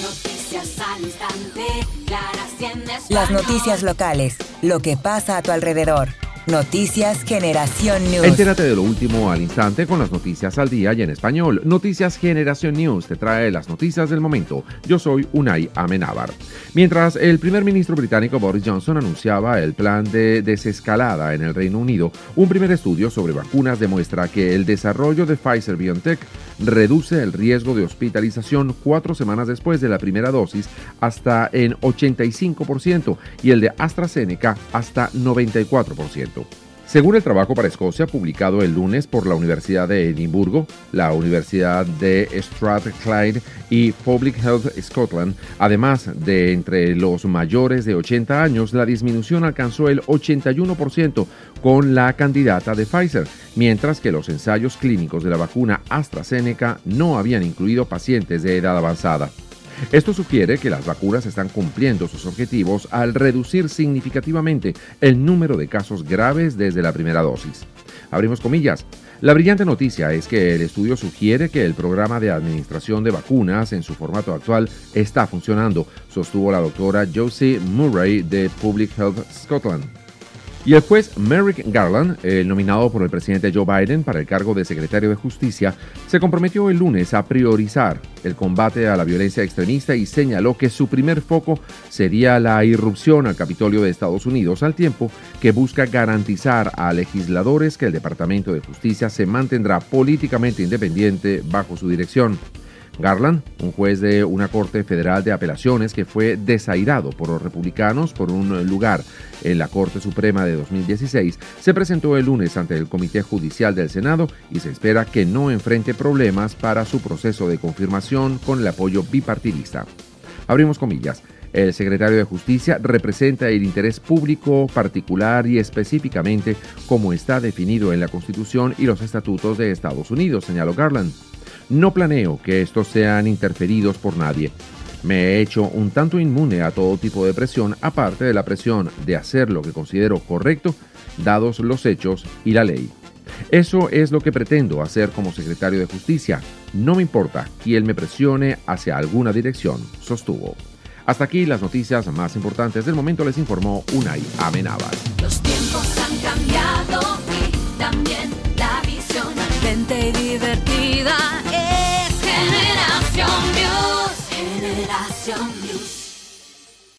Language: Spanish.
Noticias al instante, claras y en español. Las noticias locales, lo que pasa a tu alrededor. Noticias Generación News. Entérate de lo último al instante con las noticias al día y en español. Noticias Generación News te trae las noticias del momento. Yo soy Unai Amenábar. Mientras el primer ministro británico Boris Johnson anunciaba el plan de desescalada en el Reino Unido, un primer estudio sobre vacunas demuestra que el desarrollo de Pfizer-BioNTech reduce el riesgo de hospitalización 4 semanas después de la primera dosis hasta en 85% y el de AstraZeneca hasta 94%. Según el trabajo para Escocia publicado el lunes por la Universidad de Edimburgo, la Universidad de Strathclyde y Public Health Scotland, además de entre los mayores de 80 años, la disminución alcanzó el 81% con la candidata de Pfizer, mientras que los ensayos clínicos de la vacuna AstraZeneca no habían incluido pacientes de edad avanzada. Esto sugiere que las vacunas están cumpliendo sus objetivos al reducir significativamente el número de casos graves desde la primera dosis. Abrimos comillas. La brillante noticia es que el estudio sugiere que el programa de administración de vacunas en su formato actual está funcionando, sostuvo la doctora Josie Murray de Public Health Scotland. Y el juez Merrick Garland, el nominado por el presidente Joe Biden para el cargo de secretario de Justicia, se comprometió el lunes a priorizar el combate a la violencia extremista y señaló que su primer foco sería la irrupción al Capitolio de Estados Unidos, al tiempo que busca garantizar a legisladores que el Departamento de Justicia se mantendrá políticamente independiente bajo su dirección. Garland, un juez de una corte federal de apelaciones que fue desairado por los republicanos por un lugar en la Corte Suprema de 2016, se presentó el lunes ante el Comité Judicial del Senado y se espera que no enfrente problemas para su proceso de confirmación con el apoyo bipartidista. Abrimos comillas. El secretario de Justicia representa el interés público particular y específicamente como está definido en la Constitución y los estatutos de Estados Unidos, señaló Garland. No planeo que estos sean interferidos por nadie. Me he hecho un tanto inmune a todo tipo de presión, aparte de la presión de hacer lo que considero correcto, dados los hechos y la ley. Eso es lo que pretendo hacer como secretario de Justicia. No me importa quién me presione hacia alguna dirección, sostuvo. Hasta aquí las noticias más importantes del momento, les informó Unai Amenábar. Los tiempos han cambiado y también la visión. Gente divertida